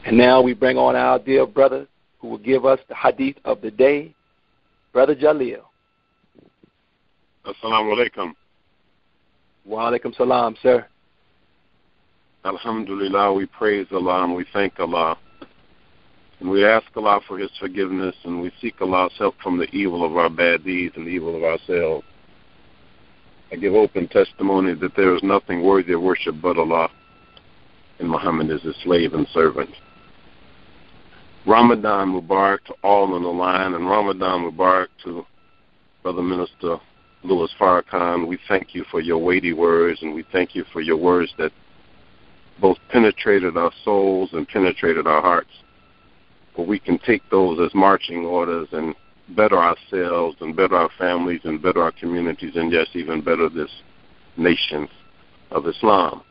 And now we bring on our dear brother who will give us the hadith of the day, Brother Jalil. Assalamu alaikum. Wa alaikum salam, sir. Alhamdulillah, we praise Allah and we thank Allah. And we ask Allah for His forgiveness, and we seek Allah's help from the evil of our bad deeds and the evil of ourselves. I give open testimony that there is nothing worthy of worship but Allah, and Muhammad is His slave and servant. Ramadan Mubarak to all on the line, and Ramadan Mubarak to Brother Minister Louis Farrakhan. We thank you for your weighty words, and we thank you for your words that both penetrated our souls and penetrated our hearts. But we can take those as marching orders and better ourselves and better our families and better our communities and, yes, even better this nation of Islam.